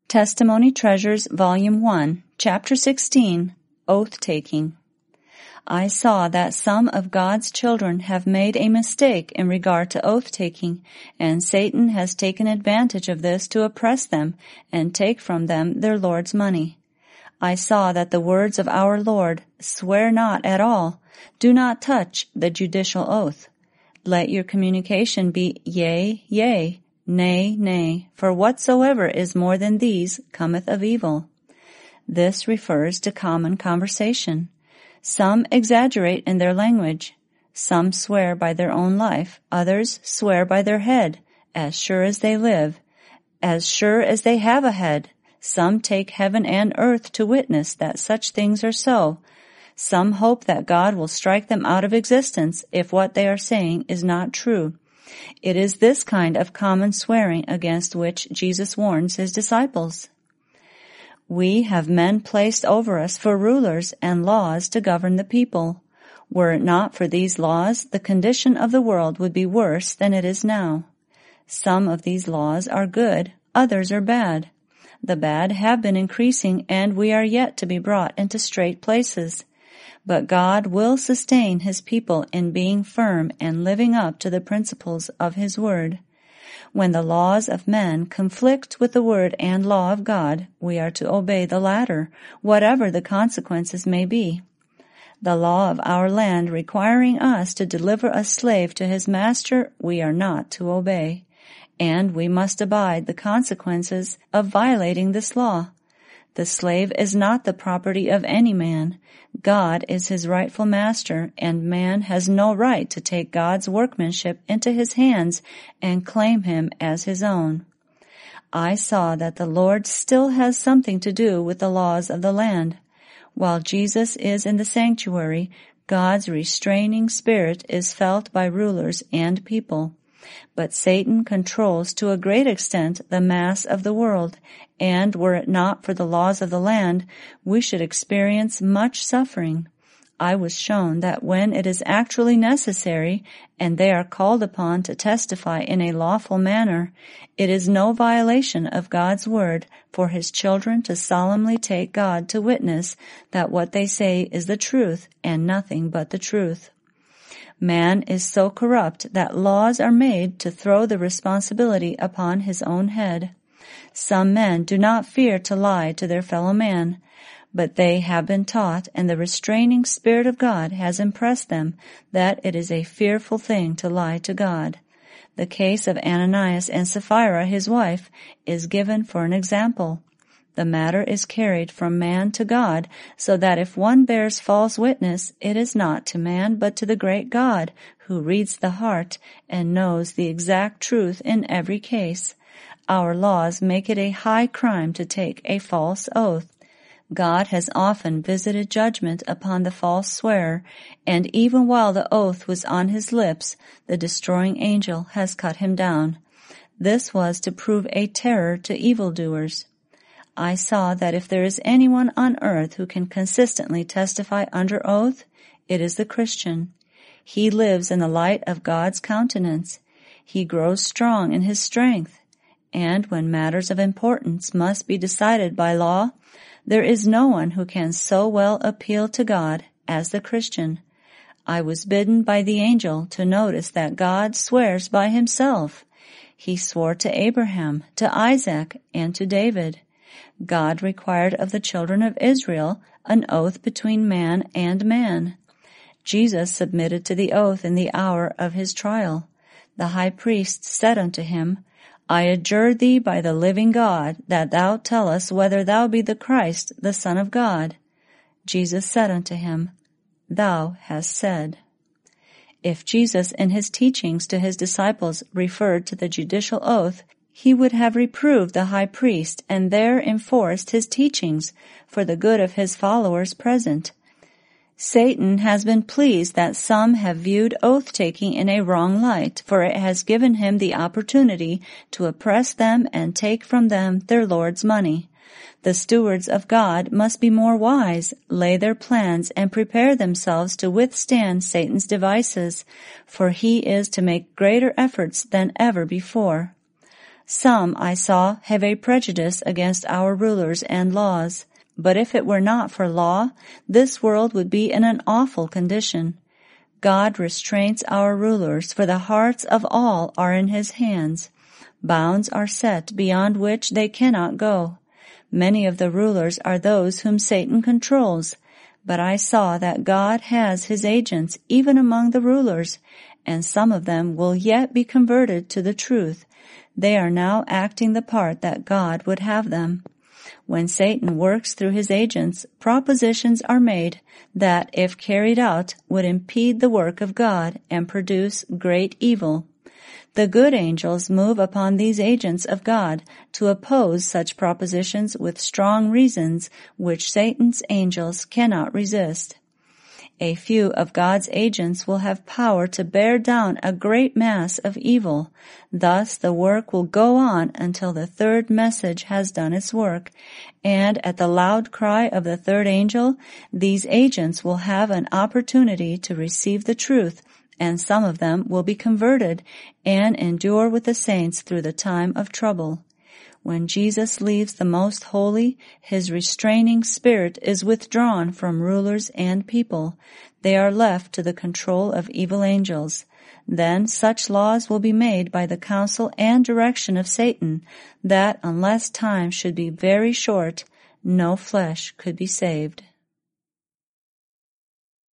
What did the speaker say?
Testimony Treasures, Volume 1, Chapter 16, Oath-Taking. I saw that some of God's children have made a mistake in regard to oath-taking, and Satan has taken advantage of this to oppress them and take from them their Lord's money. I saw that the words of our Lord, "Swear not at all," do not touch the judicial oath. Let your communication be yea, yea, nay, nay, for whatsoever is more than these cometh of evil. This refers to common conversation. Some exaggerate in their language. Some swear by their own life. Others swear by their head, as sure as they live, as sure as they have a head. Some take heaven and earth to witness that such things are so. Some hope that God will strike them out of existence if what they are saying is not true. It is this kind of common swearing against which Jesus warns his disciples. We have men placed over us for rulers and laws to govern the people. Were it not for these laws, the condition of the world would be worse than it is now. Some of these laws are good, others are bad. The bad have been increasing, and we are yet to be brought into straight places. But God will sustain his people in being firm and living up to the principles of his word. When the laws of men conflict with the word and law of God, we are to obey the latter, whatever the consequences may be. The law of our land requiring us to deliver a slave to his master, we are not to obey, and we must abide the consequences of violating this law. The slave is not the property of any man. God is his rightful master, and man has no right to take God's workmanship into his hands and claim him as his own. I saw that the Lord still has something to do with the laws of the land. While Jesus is in the sanctuary, God's restraining spirit is felt by rulers and people. But Satan controls to a great extent the mass of the world, and were it not for the laws of the land, we should experience much suffering. I was shown that when it is actually necessary, and they are called upon to testify in a lawful manner, it is no violation of God's word for his children to solemnly take God to witness that what they say is the truth and nothing but the truth. Man is so corrupt that laws are made to throw the responsibility upon his own head. Some men do not fear to lie to their fellow man, but they have been taught, and the restraining Spirit of God has impressed them, that it is a fearful thing to lie to God. The case of Ananias and Sapphira, his wife, is given for an example. The matter is carried from man to God, so that if one bears false witness, it is not to man but to the great God, who reads the heart and knows the exact truth in every case. Our laws make it a high crime to take a false oath. God has often visited judgment upon the false swearer, and even while the oath was on his lips, the destroying angel has cut him down. This was to prove a terror to evildoers. I saw that if there is anyone on earth who can consistently testify under oath, it is the Christian. He lives in the light of God's countenance. He grows strong in his strength. And when matters of importance must be decided by law, there is no one who can so well appeal to God as the Christian. I was bidden by the angel to notice that God swears by himself. He swore to Abraham, to Isaac, and to David. God required of the children of Israel an oath between man and man. Jesus submitted to the oath in the hour of his trial. The high priest said unto him, I adjure thee by the living God, that thou tell us whether thou be the Christ, the Son of God. Jesus said unto him, Thou hast said. If Jesus in his teachings to his disciples referred to the judicial oath, he would have reproved the high priest and there enforced his teachings for the good of his followers present. Satan has been pleased that some have viewed oath-taking in a wrong light, for it has given him the opportunity to oppress them and take from them their Lord's money. The stewards of God must be more wise, lay their plans, and prepare themselves to withstand Satan's devices, for he is to make greater efforts than ever before. Some, I saw, have a prejudice against our rulers and laws. But if it were not for law, this world would be in an awful condition. God restrains our rulers, for the hearts of all are in his hands. Bounds are set beyond which they cannot go. Many of the rulers are those whom Satan controls. But I saw that God has his agents even among the rulers, and some of them will yet be converted to the truth. They are now acting the part that God would have them. When Satan works through his agents, propositions are made that, if carried out, would impede the work of God and produce great evil. The good angels move upon these agents of God to oppose such propositions with strong reasons which Satan's angels cannot resist. A few of God's agents will have power to bear down a great mass of evil. Thus the work will go on until the third message has done its work, and at the loud cry of the third angel, these agents will have an opportunity to receive the truth, and some of them will be converted and endure with the saints through the time of trouble. When Jesus leaves the Most Holy, his restraining spirit is withdrawn from rulers and people. They are left to the control of evil angels. Then such laws will be made by the counsel and direction of Satan that, unless time should be very short, no flesh could be saved.